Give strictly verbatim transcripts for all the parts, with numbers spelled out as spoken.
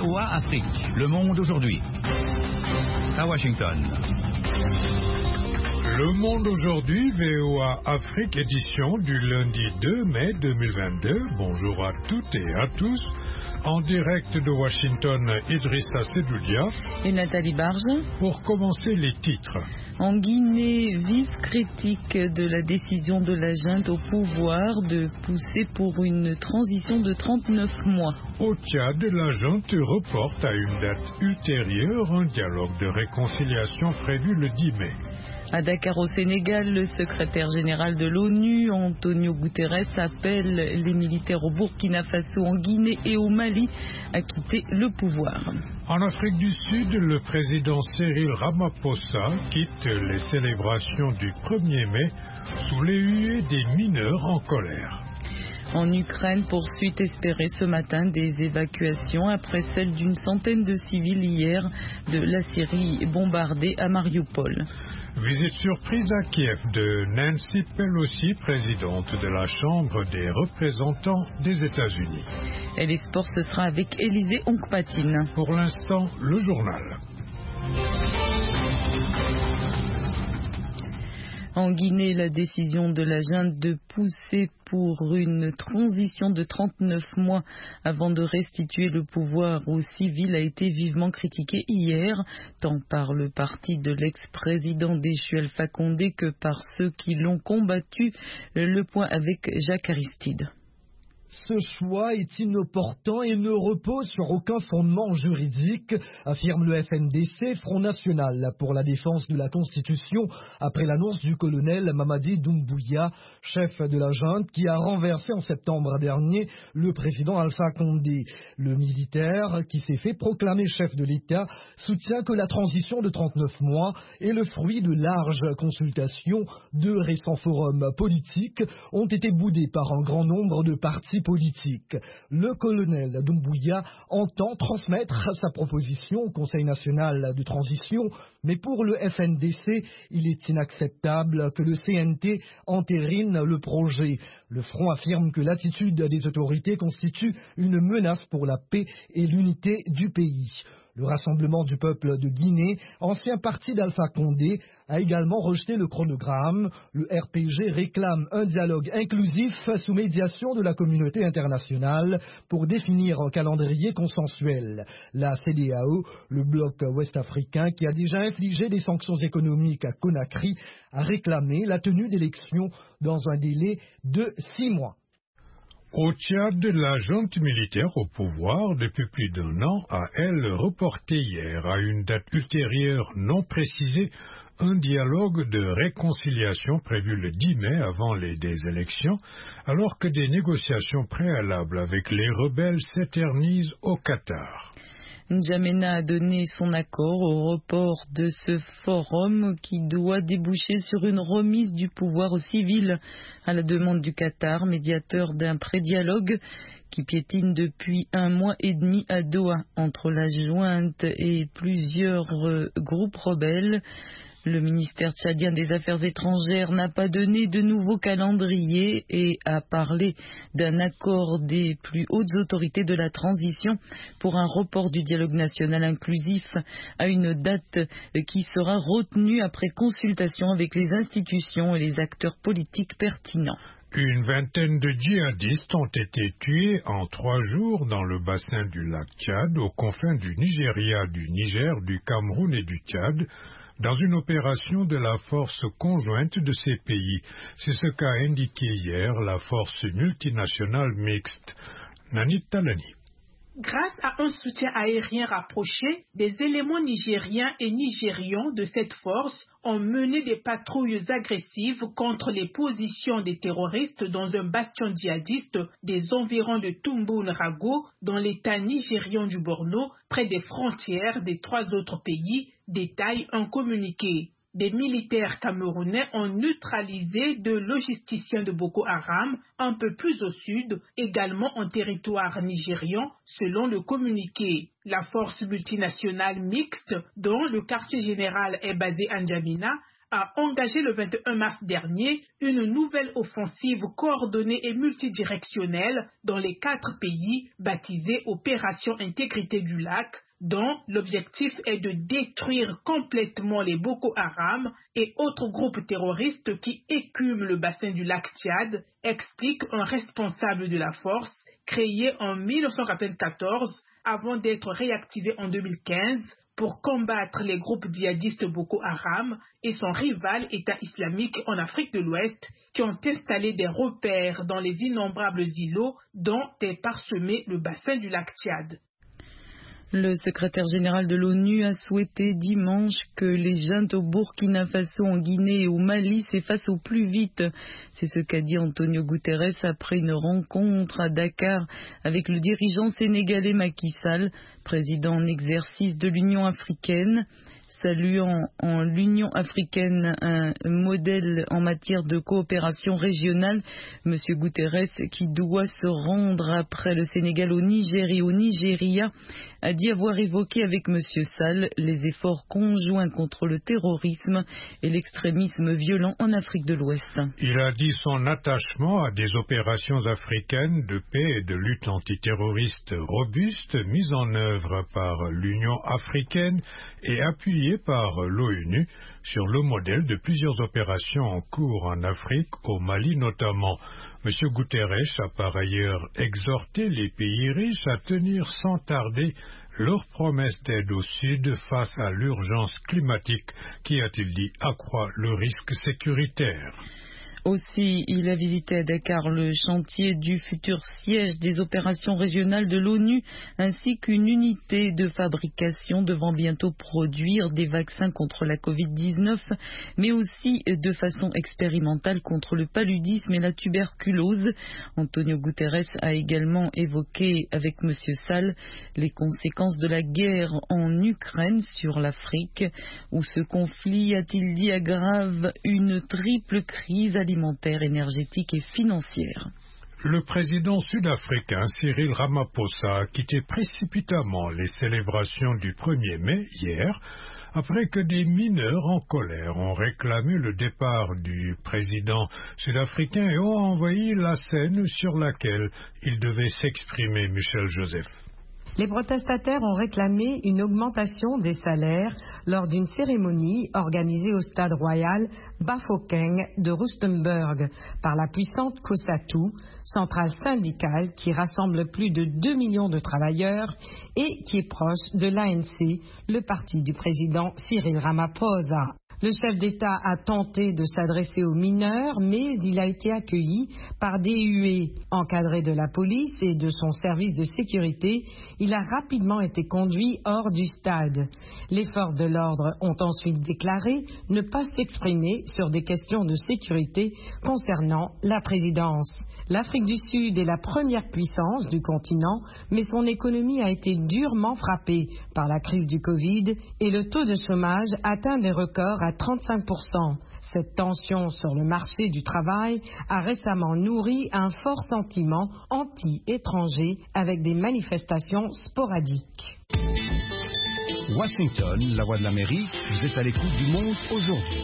O A Afrique, Le Monde aujourd'hui. À Washington. Le Monde aujourd'hui, V O A Afrique, édition du lundi deux mai deux mille vingt-deux. Bonjour à toutes et à tous. En direct de Washington, Idrissa Sedoudia et Nathalie Barge. Pour commencer, les titres. En Guinée, vive critique de la décision de la junte au pouvoir de pousser pour une transition de trente-neuf mois. Au Tchad, la junte reporte à une date ultérieure un dialogue de réconciliation prévu le dix mai. À Dakar au Sénégal, le secrétaire général de l'ONU, Antonio Guterres, appelle les militaires au Burkina Faso, en Guinée et au Mali à quitter le pouvoir. En Afrique du Sud, le président Cyril Ramaphosa quitte les célébrations du premier mai sous les huées des mineurs en colère. En Ukraine, poursuite espérée ce matin des évacuations après celle d'une centaine de civils hier de la Syrie bombardée à Mariupol. Visite surprise à Kiev de Nancy Pelosi, présidente de la Chambre des représentants des États-Unis. Et les sports, ce sera avec Élisée Onkpatine. Pour l'instant, le journal. En Guinée, la décision de la junte de pousser pour une transition de trente-neuf mois avant de restituer le pouvoir aux civils a été vivement critiquée hier, tant par le parti de l'ex-président déchu Alpha Condé que par ceux qui l'ont combattu. Le point avec Jacques Aristide. Ce choix est inopportun et ne repose sur aucun fondement juridique, affirme le F N D C, Front National pour la défense de la Constitution, après l'annonce du colonel Mamadi Doumbouya, chef de la junte, qui a renversé en septembre dernier le président Alpha Condé. Le militaire, qui s'est fait proclamer chef de l'État, soutient que la transition de trente-neuf mois est le fruit de larges consultations. Deux récents forums politiques ont été boudés par un grand nombre de partis politique. Le colonel Doumbouya entend transmettre sa proposition au Conseil national de transition, mais pour le F N D C, il est inacceptable que le C N T entérine le projet. Le Front affirme que l'attitude des autorités constitue une menace pour la paix et l'unité du pays. Le Rassemblement du peuple de Guinée, ancien parti d'Alpha Condé, a également rejeté le chronogramme. Le R P G réclame un dialogue inclusif sous médiation de la communauté internationale pour définir un calendrier consensuel. La C D A O, le bloc ouest-africain qui a déjà infligé des sanctions économiques à Conakry, a réclamé la tenue d'élections dans un délai de six mois. Au Tchad, la junte militaire au pouvoir depuis plus d'un an a, elle, reporté hier à une date ultérieure non précisée un dialogue de réconciliation prévu le dix mai avant les des élections, alors que des négociations préalables avec les rebelles s'éternisent au Qatar. N'Djamena a donné son accord au report de ce forum qui doit déboucher sur une remise du pouvoir aux civils à la demande du Qatar, médiateur d'un pré-dialogue qui piétine depuis un mois et demi à Doha entre la junte et plusieurs euh, groupes rebelles. Le ministère tchadien des Affaires étrangères n'a pas donné de nouveau calendrier et a parlé d'un accord des plus hautes autorités de la transition pour un report du dialogue national inclusif à une date qui sera retenue après consultation avec les institutions et les acteurs politiques pertinents. Une vingtaine de djihadistes ont été tués en trois jours dans le bassin du lac Tchad, aux confins du Nigeria, du Niger, du Cameroun et du Tchad, dans une opération de la force conjointe de ces pays. C'est ce qu'a indiqué hier la force multinationale mixte. Nanit Talani. Grâce à un soutien aérien rapproché, des éléments nigériens et nigérians de cette force ont mené des patrouilles agressives contre les positions des terroristes dans un bastion djihadiste des environs de Tumbunrago, dans l'état nigérian du Borno, près des frontières des trois autres pays, détaille un communiqué. Des militaires camerounais ont neutralisé deux logisticiens de Boko Haram un peu plus au sud, également en territoire nigérian, selon le communiqué. La force multinationale mixte, dont le quartier général est basé à N'Djamena, a engagé le vingt et un mars dernier une nouvelle offensive coordonnée et multidirectionnelle dans les quatre pays, baptisée Opération Intégrité du Lac, dont l'objectif est de détruire complètement les Boko Haram et autres groupes terroristes qui écument le bassin du lac Tchad, explique un responsable de la force, créée en mille neuf cent quatre-vingt-quatorze avant d'être réactivée en deux mille quinze pour combattre les groupes djihadistes Boko Haram et son rival État islamique en Afrique de l'Ouest, qui ont installé des repères dans les innombrables îlots dont est parsemé le bassin du lac Tchad. Le secrétaire général de l'ONU a souhaité dimanche que les juntes au Burkina Faso, en Guinée et au Mali s'effacent au plus vite. C'est ce qu'a dit Antonio Guterres après une rencontre à Dakar avec le dirigeant sénégalais Macky Sall, président en exercice de l'Union africaine. Saluant en l'Union africaine un modèle en matière de coopération régionale, M. Guterres, qui doit se rendre après le Sénégal au Niger et au Nigeria, a dit avoir évoqué avec M. Sall les efforts conjoints contre le terrorisme et l'extrémisme violent en Afrique de l'Ouest. Il a dit son attachement à des opérations africaines de paix et de lutte antiterroriste robustes mises en œuvre par l'Union africaine et appuyées par l'ONU sur le modèle de plusieurs opérations en cours en Afrique, au Mali notamment. M. Guterres a par ailleurs exhorté les pays riches à tenir sans tarder leurs promesses d'aide au Sud face à l'urgence climatique qui, a-t-il dit, accroît le risque sécuritaire. Aussi, il a visité à Dakar le chantier du futur siège des opérations régionales de l'ONU ainsi qu'une unité de fabrication devant bientôt produire des vaccins contre la covid dix-neuf, mais aussi de façon expérimentale contre le paludisme et la tuberculose. Antonio Guterres a également évoqué avec M. Sall les conséquences de la guerre en Ukraine sur l'Afrique, où ce conflit, a-t-il dit, aggrave une triple crise alimentaire alimentaire, énergétique et financière. Le président sud-africain Cyril Ramaphosa a quitté précipitamment les célébrations du premier mai hier, après que des mineurs en colère ont réclamé le départ du président sud-africain et ont envahi la scène sur laquelle il devait s'exprimer, Michel Joseph. Les protestataires ont réclamé une augmentation des salaires lors d'une cérémonie organisée au stade royal Bafokeng de Rustenburg par la puissante COSATU, centrale syndicale qui rassemble plus de deux millions de travailleurs et qui est proche de l'A N C, le parti du président Cyril Ramaphosa. Le chef d'État a tenté de s'adresser aux mineurs, mais il a été accueilli par des huées. Encadré de la police et de son service de sécurité, il a rapidement été conduit hors du stade. Les forces de l'ordre ont ensuite déclaré ne pas s'exprimer sur des questions de sécurité concernant la présidence. L'Afrique du Sud est la première puissance du continent, mais son économie a été durement frappée par la crise du Covid et le taux de chômage atteint des records à trente-cinq pour cent. Cette tension sur le marché du travail a récemment nourri un fort sentiment anti-étranger avec des manifestations sporadiques. Washington, la voix de l'Amérique, vous êtes à l'écoute du monde aujourd'hui.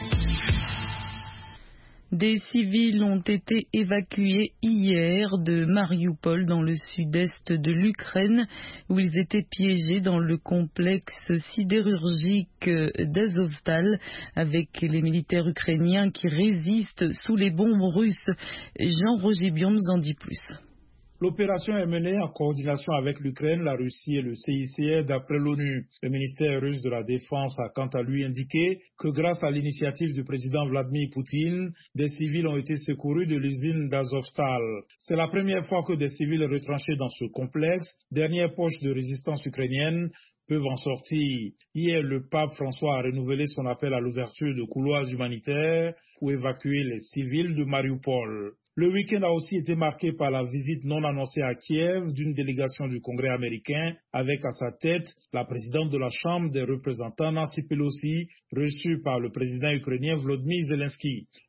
Des civils ont été évacués hier de Mariupol dans le sud-est de l'Ukraine où ils étaient piégés dans le complexe sidérurgique d'Azovstal avec les militaires ukrainiens qui résistent sous les bombes russes. Jean-Roger Bion nous en dit plus. L'opération est menée en coordination avec l'Ukraine, la Russie et le C I C R d'après l'ONU. Le ministère russe de la Défense a quant à lui indiqué que grâce à l'initiative du président Vladimir Poutine, des civils ont été secourus de l'usine d'Azovstal. C'est la première fois que des civils retranchés dans ce complexe, dernière poche de résistance ukrainienne, peuvent en sortir. Hier, le pape François a renouvelé son appel à l'ouverture de couloirs humanitaires pour évacuer les civils de Mariupol. Le week-end a aussi été marqué par la visite non annoncée à Kiev d'une délégation du Congrès américain avec à sa tête la présidente de la Chambre des représentants Nancy Pelosi, reçue par le président ukrainien Volodymyr Zelensky.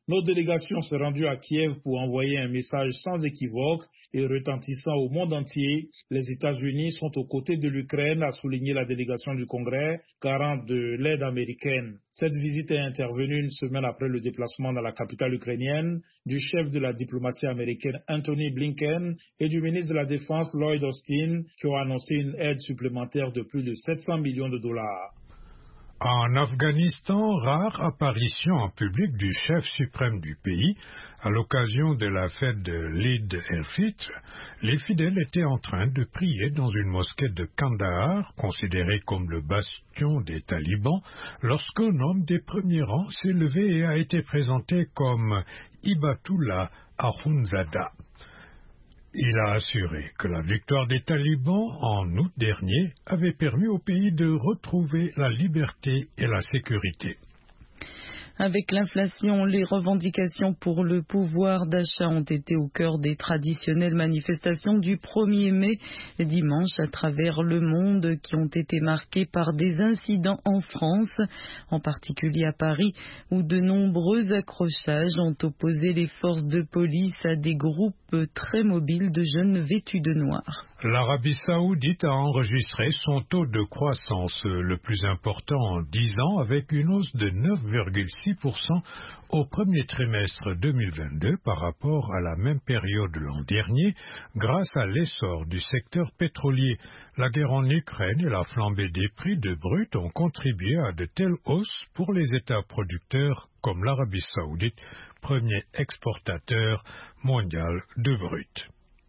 Notre délégation s'est rendue à Kiev pour envoyer un message sans équivoque et retentissant au monde entier. Les États-Unis sont aux côtés de l'Ukraine, a souligné la délégation du Congrès, garante de l'aide américaine. Cette visite est intervenue une semaine après le déplacement dans la capitale ukrainienne du chef de la diplomatie américaine Anthony Blinken et du ministre de la Défense Lloyd Austin, qui ont annoncé une aide supplémentaire de plus de sept cents millions de dollars. En Afghanistan, rare apparition en public du chef suprême du pays. À l'occasion de la fête de l'Eid el-Fitr, les fidèles étaient en train de prier dans une mosquée de Kandahar, considérée comme le bastion des talibans, lorsqu'un homme des premiers rangs s'est levé et a été présenté comme Hibatullah Akhundzada. Il a assuré que la victoire des talibans en août dernier avait permis au pays de retrouver la liberté et la sécurité. Avec l'inflation, les revendications pour le pouvoir d'achat ont été au cœur des traditionnelles manifestations du premier mai dimanche à travers le monde qui ont été marquées par des incidents en France, en particulier à Paris, où de nombreux accrochages ont opposé les forces de police à des groupes très mobiles de jeunes vêtus de noir. L'Arabie saoudite a enregistré son taux de croissance le plus important en dix ans avec une hausse de neuf virgule six pour cent au premier trimestre deux mille vingt-deux par rapport à la même période l'an dernier grâce à l'essor du secteur pétrolier. La guerre en Ukraine et la flambée des prix de brut ont contribué à de telles hausses pour les États producteurs comme l'Arabie saoudite, premier exportateur mondial de brut.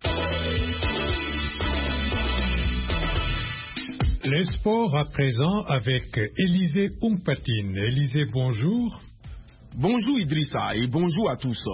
Les sports à présent avec Élisée Umpatine. Élisée, bonjour. Bonjour Idrissa et bonjour à tous.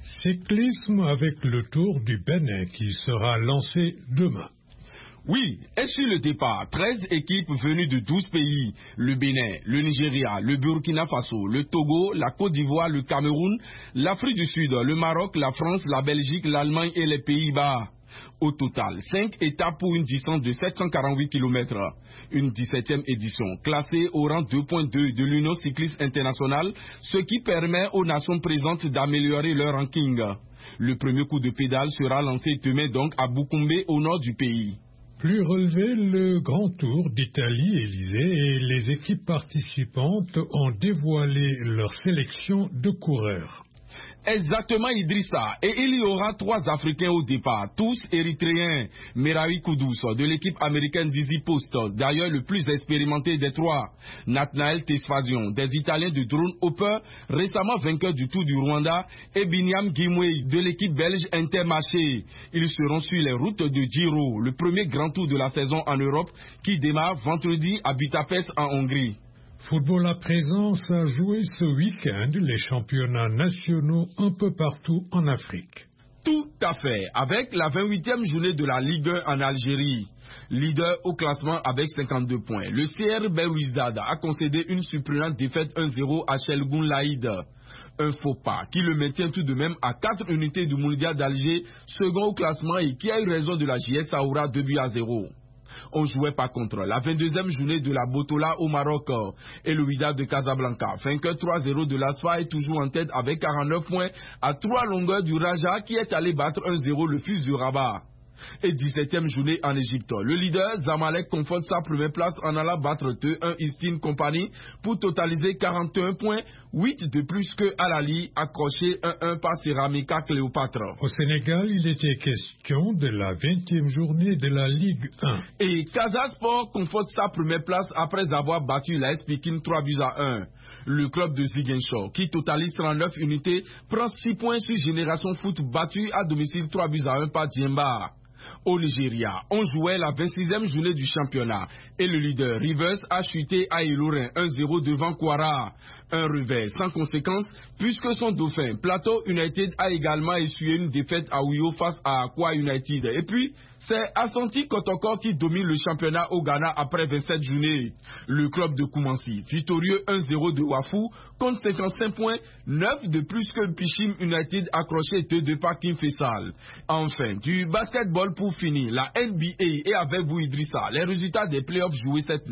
Cyclisme avec le Tour du Bénin qui sera lancé demain. Oui, et sur le départ, treize équipes venues de douze pays, le Bénin, le Nigeria, le Burkina Faso, le Togo, la Côte d'Ivoire, le Cameroun, l'Afrique du Sud, le Maroc, la France, la Belgique, l'Allemagne et les Pays-Bas. Au total, cinq étapes pour une distance de sept cent quarante-huit kilomètres. Une dix-septième édition, classée au rang deux point deux de l'Union cycliste internationale, ce qui permet aux nations présentes d'améliorer leur ranking. Le premier coup de pédale sera lancé demain donc à Boukoumbe, au nord du pays. Plus relevé, le Grand Tour d'Italie, Élysée, et les équipes participantes ont dévoilé leur sélection de coureurs. Exactement Idrissa, et il y aura trois Africains au départ, tous érythréens. Merawi Kudus de l'équipe américaine d'Easy Post, d'ailleurs le plus expérimenté des trois. Nathanael Tesfazion des Italiens de Drone Hopper, récemment vainqueur du Tour du Rwanda, et Binyam Gimwe de l'équipe belge Intermarché. Ils seront sur les routes de Giro, le premier grand tour de la saison en Europe qui démarre vendredi à Budapest en Hongrie. Football à présent, ça a joué ce week-end les championnats nationaux un peu partout en Afrique. Tout à fait, avec la vingt-huitième journée de la Ligue un en Algérie. Leader au classement avec cinquante-deux points. Le C R Belouizdad a concédé une surprenante défaite un zéro à Chelgoun Laïd. Un faux pas qui le maintient tout de même à quatre unités du Mondial d'Alger, second au classement et qui a eu raison de la J S Saoura deux buts à zéro. On jouait par contre la vingt-deuxième journée de la Botola au Maroc et le Wydad de Casablanca. Vainqueur trois zéro de l'Asfa est toujours en tête avec quarante-neuf points à trois longueurs du Raja qui est allé battre un zéro le Fils du Rabat. Et dix-septième journée en Égypte. Le leader Zamalek conforte sa première place en allant battre deux un Eastern Company pour totaliser quarante et un points, huit de plus que Al-Ali, accroché un un par Ceramica Cléopâtre. Au Sénégal, il était question de la vingtième journée de la Ligue un. Et Casa Sport conforte sa première place après avoir battu la S Pékin trois buts à un. Le club de Ziguinchor, qui totalise trente-neuf unités, prend six points sur Génération Foot battu à domicile trois buts à un par Djemba. Au Nigeria, on jouait la vingt-sixième journée du championnat et le leader Rivers a chuté à Ilorin un zéro devant Kwara. Un revers sans conséquence puisque son dauphin Plateau United a également essuyé une défaite à Uyo face à Akwa United. Et puis, c'est Asante Kotoko qui domine le championnat au Ghana après vingt-sept journées. Le club de Koumansi, victorieux un zéro de Wafou, compte cinquante-cinq points, neuf de plus que Pichim United accroché deux de par Kim Faisal. Enfin, du basketball pour finir, la N B A et avec vous Idrissa, les résultats des playoffs joués cette nuit.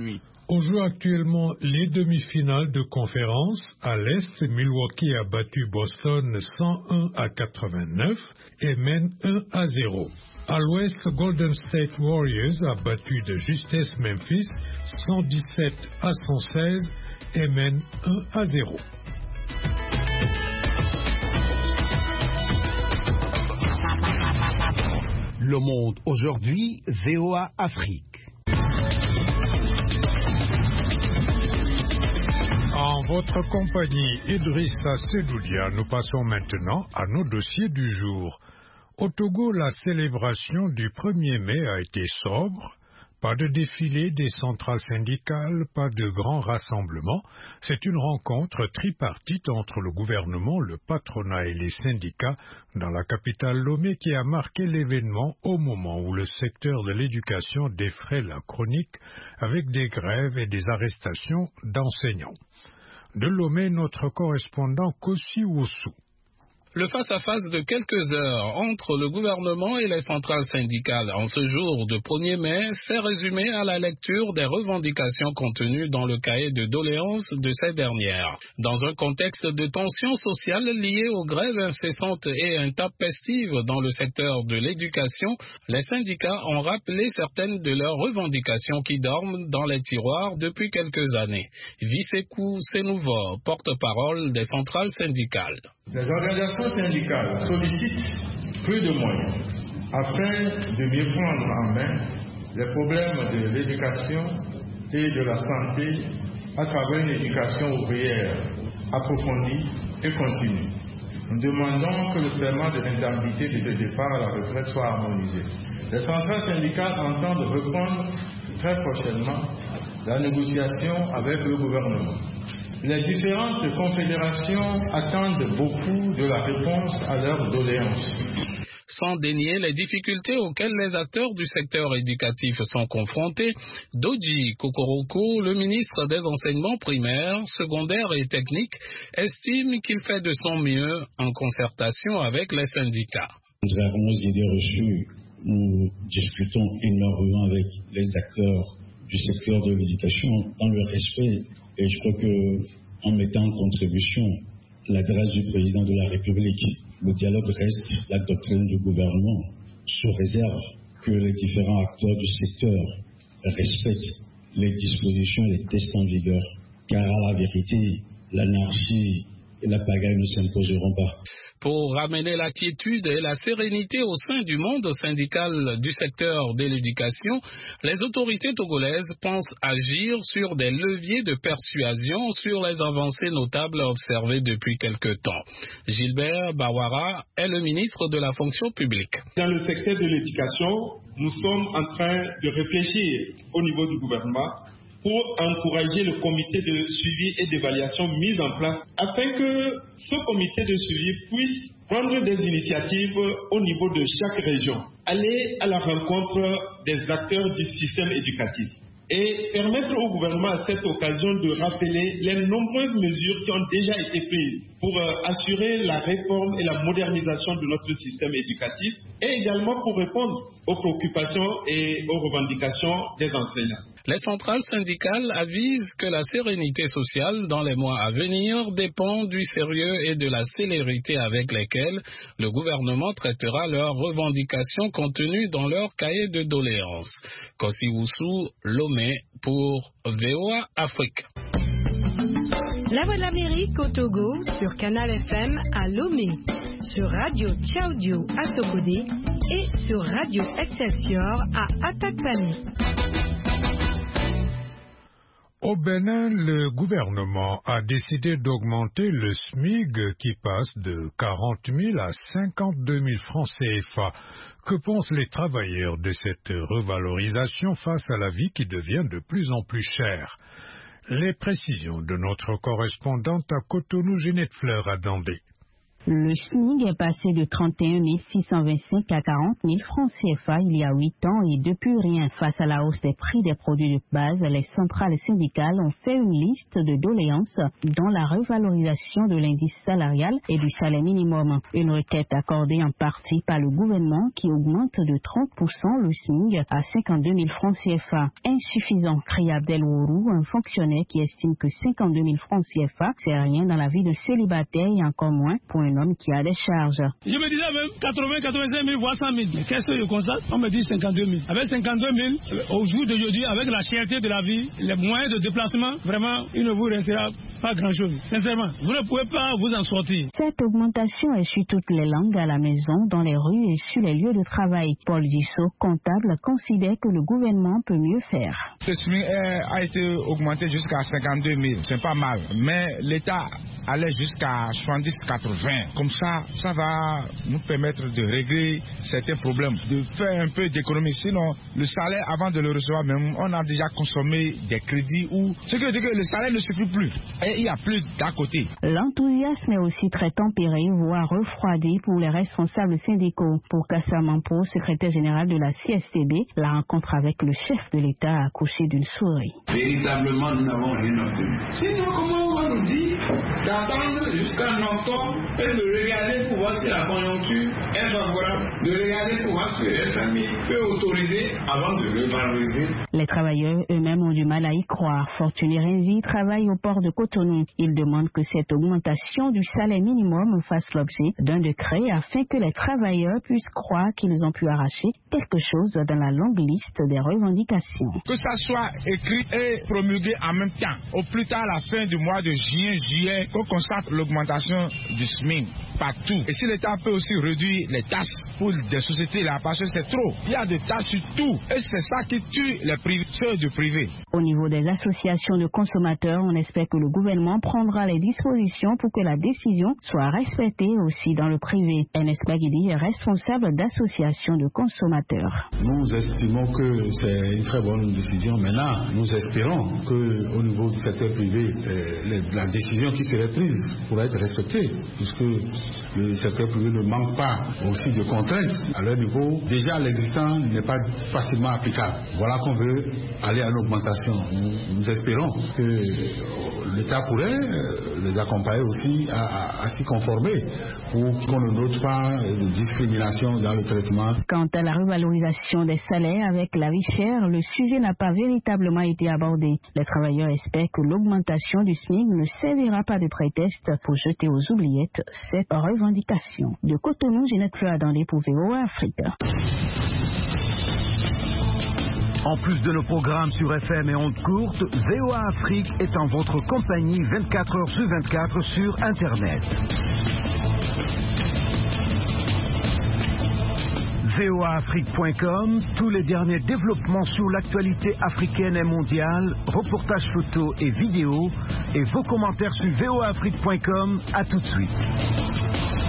On joue actuellement les demi-finales de conférence. À l'Est, Milwaukee a battu Boston cent un à quatre-vingt-neuf et mène un à zéro. À l'Ouest, Golden State Warriors a battu de justesse Memphis cent dix-sept à cent seize et mène un à zéro. Le Monde aujourd'hui, V O A Afrique. En votre compagnie, Idrissa Sedoudia, nous passons maintenant à nos dossiers du jour. Au Togo, la célébration du premier mai a été sobre. Pas de défilé des centrales syndicales, pas de grands rassemblements. C'est une rencontre tripartite entre le gouvernement, le patronat et les syndicats dans la capitale Lomé qui a marqué l'événement au moment où le secteur de l'éducation défraie la chronique avec des grèves et des arrestations d'enseignants. De Lomé, notre correspondant Kossi Oussou. Le face-à-face de quelques heures entre le gouvernement et les centrales syndicales en ce jour de premier mai s'est résumé à la lecture des revendications contenues dans le cahier de doléances de ces dernières. Dans un contexte de tension sociale liée aux grèves incessantes et intempestives dans le secteur de l'éducation, les syndicats ont rappelé certaines de leurs revendications qui dorment dans les tiroirs depuis quelques années. Visekou Senouvo, porte-parole des centrales syndicales. Les organisations syndicales sollicitent plus de moyens afin de mieux prendre en main les problèmes de l'éducation et de la santé à travers une éducation ouvrière approfondie et continue. Nous demandons que le paiement de l'indemnité de départ à la retraite soit harmonisé. Les centrales syndicales entendent reprendre très prochainement la négociation avec le gouvernement. Les différentes confédérations attendent beaucoup de la réponse à leurs doléances. Sans dénier les difficultés auxquelles les acteurs du secteur éducatif sont confrontés, Doji Kokoroko, le ministre des enseignements primaires, secondaires et techniques, estime qu'il fait de son mieux en concertation avec les syndicats. Contrairement aux idées reçues, nous discutons énormément avec les acteurs du secteur de l'éducation dans le respect. Et je crois qu'en mettant en contribution l'adresse du président de la République, le dialogue reste la doctrine du gouvernement, sous réserve que les différents acteurs du secteur respectent les dispositions et les tests en vigueur. Car à la vérité, l'anarchie et la pagaille ne s'imposeront pas. Pour ramener la quiétude et la sérénité au sein du monde syndical du secteur de l'éducation, les autorités togolaises pensent agir sur des leviers de persuasion sur les avancées notables observées depuis quelque temps. Gilbert Bawara est le ministre de la fonction publique. Dans le secteur de l'éducation, nous sommes en train de réfléchir au niveau du gouvernement pour encourager le comité de suivi et d'évaluation mis en place afin que ce comité de suivi puisse prendre des initiatives au niveau de chaque région, aller à la rencontre des acteurs du système éducatif et permettre au gouvernement à cette occasion de rappeler les nombreuses mesures qui ont déjà été prises pour assurer la réforme et la modernisation de notre système éducatif et également pour répondre aux préoccupations et aux revendications des enseignants. Les centrales syndicales avisent que la sérénité sociale dans les mois à venir dépend du sérieux et de la célérité avec lesquels le gouvernement traitera leurs revendications contenues dans leur cahier de doléances. Kossi Oussou, Lomé pour V O A Afrique. La Voix de l'Amérique au Togo sur Canal F M à Lomé, sur Radio Tchaoudio à Tokodé et sur Radio Excelsior à Atakpani. Au Bénin, le gouvernement a décidé d'augmenter le S M I G qui passe de quarante mille à cinquante-deux mille francs C F A. Que pensent les travailleurs de cette revalorisation face à la vie qui devient de plus en plus chère? Les précisions de notre correspondante à Cotonou, Ginette Fleur à Dandé. Le SMIC est passé de trente et un mille six cent vingt-cinq à quarante mille francs C F A il y a huit ans et depuis rien. Face à la hausse des prix des produits de base, les centrales syndicales ont fait une liste de doléances dont la revalorisation de l'indice salarial et du salaire minimum. Une requête accordée en partie par le gouvernement qui augmente de trente pour cent le SMIC à cinquante-deux mille francs C F A. Insuffisant, crie Abdel Ourourou, un fonctionnaire qui estime que cinquante-deux mille francs C F A, c'est rien dans la vie de célibataire et encore moins pour un homme qui a des charges. Je me disais même quatre-vingts, quatre-vingt-cinq mille, voire cent mille. Qu'est-ce que je constate? On me dit cinquante-deux mille. Avec cinquante-deux mille, au jour d'aujourd'hui, avec la cherté de la vie, les moyens de déplacement, vraiment, il ne vous restera pas grand-chose. Sincèrement, vous ne pouvez pas vous en sortir. Cette augmentation est sur toutes les langues à la maison, dans les rues et sur les lieux de travail. Paul Dissot, comptable, considère que le gouvernement peut mieux faire. Le SMIC a été augmenté jusqu'à cinquante-deux mille. C'est pas mal. Mais l'État allait jusqu'à soixante-dix quatre-vingts. Comme ça, ça va nous permettre de régler certains problèmes, de faire un peu d'économie. Sinon, le salaire, avant de le recevoir, même, on a déjà consommé des crédits ou ce qui veut dire que le salaire ne suffit plus. Et il n'y a plus d'à côté. L'enthousiasme est aussi très tempéré, voire refroidi pour les responsables syndicaux. Pour Kassa Mampo, secrétaire général de la C S T B, la rencontre avec le chef de l'État a accouché d'une souris. Véritablement, nous n'avons rien obtenu. Sinon, comment on va nous dire d'attendre jusqu'à octobre et de regarder pour voir si la conjoncture est favorable, de regarder pour voir si le F M I peut autoriser avant de le valoriser. Les travailleurs eux-mêmes ont du mal à y croire. Fortuné Renzi travaille au port de Cotonou. Il demande que cette augmentation du salaire minimum fasse l'objet d'un décret afin que les travailleurs puissent croire qu'ils ont pu arracher quelque chose dans la longue liste des revendications. Que ça soit écrit et promulgué en même temps. Au plus tard, à la fin du mois de juin, juillet, qu'on constate l'augmentation du SMIC partout. Et si l'État peut aussi réduire les taxes pour des sociétés là, parce que c'est trop. Il y a des taxes sur tout. Et c'est ça qui tue les privés, ceux du privé. Au niveau des associations de consommateurs, on espère que le gouvernement prendra les dispositions pour que la décision soit respectée aussi dans le privé. Ernest Baguidi est responsable d'associations de consommateurs. Nous estimons que c'est une très bonne décision. Maintenant, nous espérons qu'au niveau du secteur privé, euh, la décision qui serait prise pourra être respectée, puisque le secteur privé ne manque pas aussi de contraintes à leur niveau. Déjà, l'existant n'est pas facilement applicable. Voilà qu'on veut aller à l'augmentation. Nous, nous espérons que l'État pourrait les accompagner aussi à, à, à s'y conformer pour qu'on ne note pas de discrimination dans le traitement. Quant à la revalorisation des salaires avec la vie chère, le sujet n'a pas véritablement été abordé. Les travailleurs espèrent que l'augmentation du SMIC ne servira pas de prétexte pour jeter aux oubliettes cette revendication. De Cotonou, Ginette Fleur-Adandé pour V O A Afrique. En plus de nos programmes sur F M et ondes courtes, V O A Afrique est en votre compagnie vingt-quatre heures sur vingt-quatre sur Internet. V O A Afrique point com, tous les derniers développements sur l'actualité africaine et mondiale, reportages photos et vidéos, et vos commentaires sur V O A Afrique point com. À tout de suite.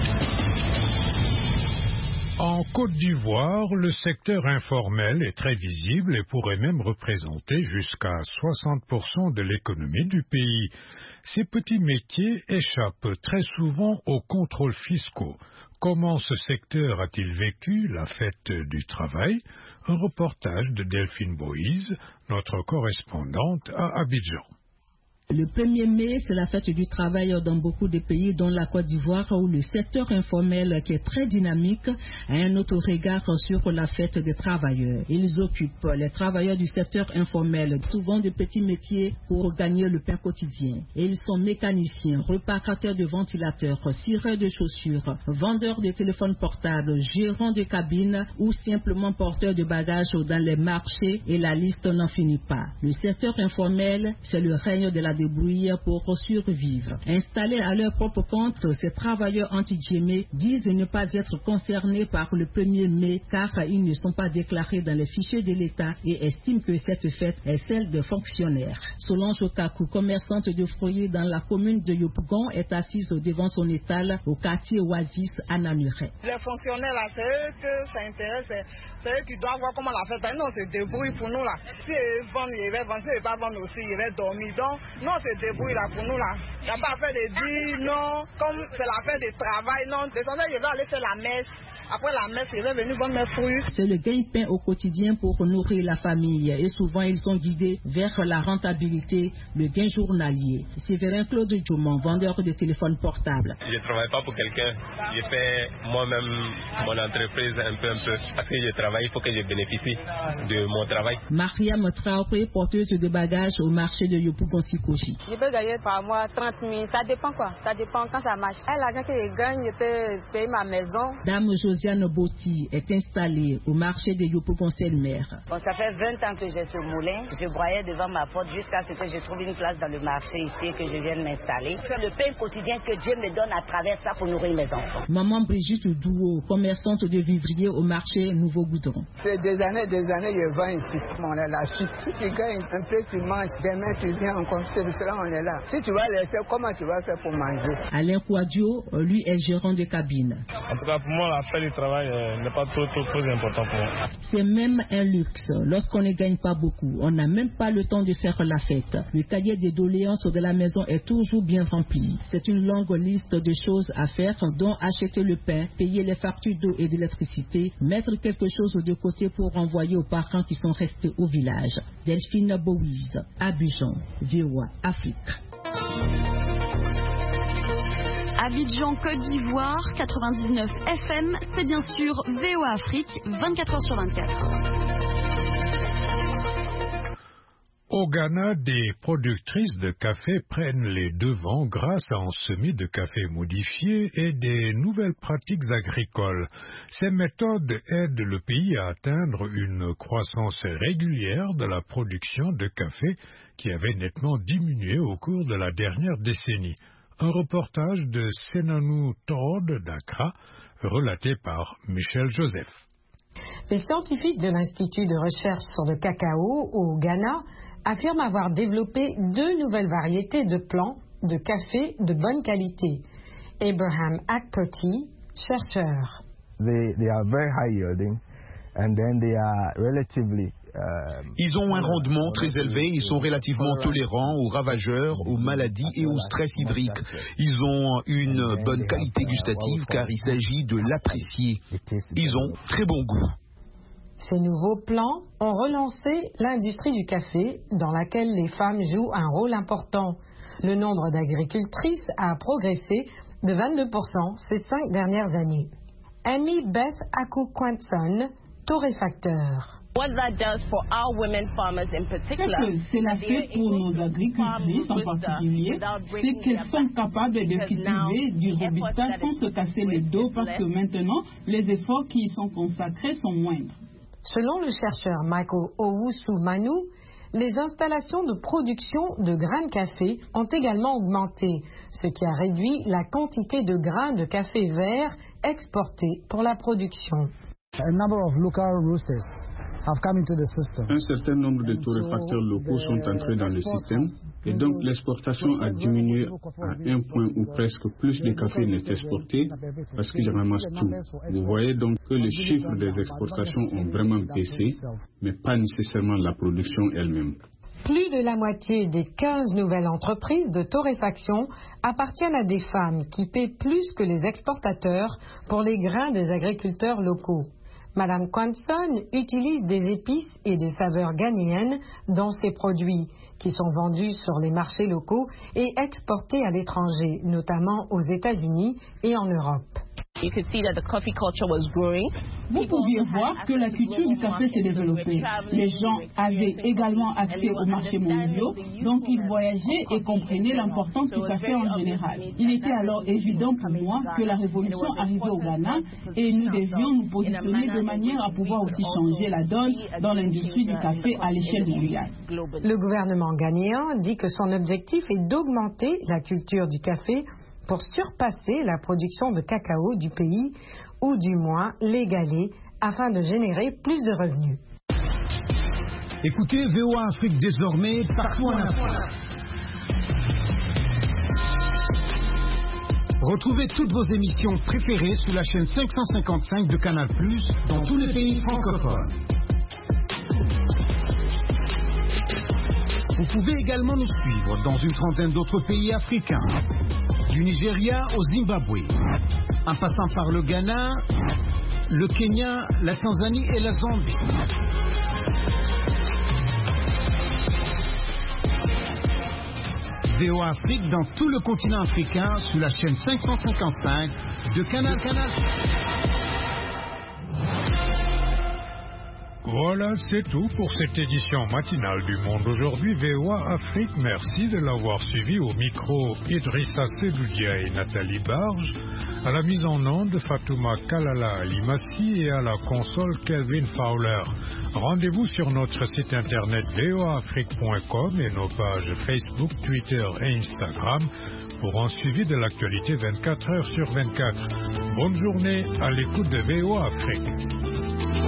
En Côte d'Ivoire, le secteur informel est très visible et pourrait même représenter jusqu'à soixante pour cent de l'économie du pays. Ces petits métiers échappent très souvent aux contrôles fiscaux. Comment ce secteur a-t-il vécu la fête du travail? Un reportage de Delphine Boïse, notre correspondante à Abidjan. Le premier mai, c'est la fête du travail dans beaucoup de pays, dont la Côte d'Ivoire, où le secteur informel, qui est très dynamique, a un autre regard sur la fête des travailleurs. Ils occupent, les travailleurs du secteur informel, souvent de petits métiers pour gagner le pain quotidien. Et ils sont mécaniciens, reparateurs de ventilateurs, cireurs de chaussures, vendeurs de téléphones portables, gérants de cabines ou simplement porteurs de bagages dans les marchés, et la liste n'en finit pas. Le secteur informel, c'est le règne de la débrouiller pour survivre. Installés à leur propre compte, ces travailleurs anti-Djémé disent ne pas être concernés par le premier mai car ils ne sont pas déclarés dans les fichiers de l'État et estiment que cette fête est celle de fonctionnaires. Solange Okaku, commerçante de fruits dans la commune de Yopougon, est assise devant son étal au quartier Oasis à Nanuret. Les fonctionnaires là, c'est eux que ça intéresse, c'est eux qui doivent voir comment la fête. Nous on se débrouille pour nous là. Si ils vendent, ils vont vendre, si ils ne vont pas vendre aussi, ils vont dormir. Donc, Nous, on se débrouille là pour nous là. Il n'y a pas à faire de dire non, comme c'est la fin de travail. Non, désormais, je vais aller faire la messe. Après la messe, je vais venir vendre mes fruits. C'est le gagne-pain au quotidien pour nourrir la famille. Et souvent, ils sont guidés vers la rentabilité, le gain journalier. Séverin Claude Djoumon, vendeur de téléphones portables. Je ne travaille pas pour quelqu'un. Je fais moi-même mon entreprise un peu, un peu. Parce que je travaille, il faut que je bénéficie de mon travail. Mariam Traoré, porteuse de bagages au marché de Yopougon-Sikoji. Je peux gagner par mois trente mille. Ça dépend quoi. Ça dépend quand ça marche. Et l'argent que je gagne, je peux payer ma maison. Dame Josiane Boti est installée au marché de Yopougon-Selmer. Bon, ça fait vingt ans que j'ai ce moulin. Je broyais devant ma porte jusqu'à ce que je trouve une place dans le marché ici et que je vienne m'installer. C'est le pain quotidien que Dieu me donne à travers ça pour nourrir mes enfants. Maman Brigitte Douo, commerçante de vivrier au marché Nouveau Goudron. C'est des années, des années, je vends ici. On est là. Si tu gagnes un peu, tu manges. Demain, tu viens encore. C'est cela, on est là. Si tu vas laisser, comment tu vas faire pour manger? Alain Kouadio, lui, est gérant de cabine. En tout cas, pour moi, la fin du travail n'est pas trop, trop, trop important pour moi. C'est même un luxe. Lorsqu'on ne gagne pas beaucoup, on n'a même pas le temps de faire la fête. Le cahier des doléances de la maison est toujours bien rempli. C'est une longue liste de choses à faire, dont acheter le pain, payer les factures d'eau et d'électricité, mettre quelque chose de côté pour renvoyer aux parents qui sont restés au village. Delphine Bouise, Abidjan, V O A Afrique. Abidjan, Côte d'Ivoire, quatre-vingt-dix-neuf F M, c'est bien sûr V O A Afrique, vingt-quatre heures sur vingt-quatre. Au Ghana, des productrices de café prennent les devants grâce à un semis de café modifié et des nouvelles pratiques agricoles. Ces méthodes aident le pays à atteindre une croissance régulière de la production de café qui avait nettement diminué au cours de la dernière décennie. Un reportage de Senanou Todd d'Accra, relaté par Michel Joseph. Les scientifiques de l'Institut de recherche sur le cacao au Ghana affirment avoir développé deux nouvelles variétés de plants de café de bonne qualité. Abraham Akperty, chercheur. They, they are very high yielding and then they are relatively Ils ont un rendement très élevé, ils sont relativement tolérants aux ravageurs, aux maladies et au stress hydrique. Ils ont une bonne qualité gustative car il s'agit de l'apprécier. Ils ont très bon goût. Ces nouveaux plants ont relancé l'industrie du café dans laquelle les femmes jouent un rôle important. Le nombre d'agricultrices a progressé de vingt-deux pour cent ces cinq dernières années. Amy Beth Aku-Quanson, torréfacteur. Ce que cela fait pour nos agricultrices en particulier, c'est qu'elles sont capables de cultiver du robusta sans se casser le dos parce que maintenant, les efforts qui y sont consacrés sont moindres. Selon le chercheur Michael Owusu-Manu, les installations de production de grains de café ont également augmenté, ce qui a réduit la quantité de grains de café vert exportés pour la production. A number of local roasters have come into the system. Un certain nombre de torréfacteurs locaux sont entrés dans le système et donc l'exportation a diminué à un point où presque plus de café n'est exporté parce qu'ils ramassent tout. Vous voyez donc que les chiffres des exportations ont vraiment baissé, mais pas nécessairement la production elle-même. Plus de la moitié des quinze nouvelles entreprises de torréfaction appartiennent à des femmes qui paient plus que les exportateurs pour les grains des agriculteurs locaux. Madame Quanson utilise des épices et des saveurs ghanéennes dans ses produits, qui sont vendus sur les marchés locaux et exportés à l'étranger, notamment aux États-Unis et en Europe. Vous pouviez voir que la culture du café s'est développée. Les gens avaient également accès aux marchés mondiaux, donc ils voyageaient et comprenaient l'importance du café en général. Il était alors évident pour moi que la révolution arrivait au Ghana et nous devions nous positionner de manière à pouvoir aussi changer la donne dans l'industrie du café à l'échelle mondiale. Le gouvernement ghanéen dit que son objectif est d'augmenter la culture du café pour surpasser la production de cacao du pays, ou du moins l'égaler, afin de générer plus de revenus. Écoutez V O A Afrique désormais partout en Afrique. Retrouvez toutes vos émissions préférées sur la chaîne cinq cent cinquante-cinq de Canal plus, dans tous les pays francophones. Vous pouvez également nous suivre dans une trentaine d'autres pays africains, du Nigeria au Zimbabwe, en passant par le Ghana, le Kenya, la Tanzanie et la Zambie. V O A Afrique dans tout le continent africain sous la chaîne cinq cent cinquante-cinq de Canal Canal. Voilà, c'est tout pour cette édition matinale du Monde aujourd'hui. V O A Afrique, merci de l'avoir suivi. Au micro, Idrissa Seloudia et Nathalie Barge. À la mise en onde, Fatouma Kalala Limassi et à la console, Kelvin Fowler. Rendez-vous sur notre site internet v o a afrique point com et nos pages Facebook, Twitter et Instagram pour un suivi de l'actualité vingt-quatre heures sur vingt-quatre. Bonne journée à l'écoute de V O A Afrique.